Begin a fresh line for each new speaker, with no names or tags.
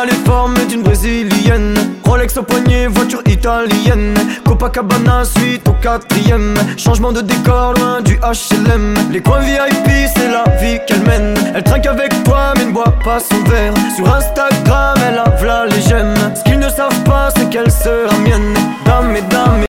a les formes d'une brésilienne. Rolex au poignet, voiture italienne. Copacabana, suite au 4ème. Changement de décor, loin du HLM. Les coins VIP, c'est la vie qu'elle mène. Elle trinque avec toi, mais ne boit pas son verre. Sur Instagram, elle a v'là les j'aime. Ce qu'ils ne savent pas, c'est qu'elle sera mienne. Dame et dame.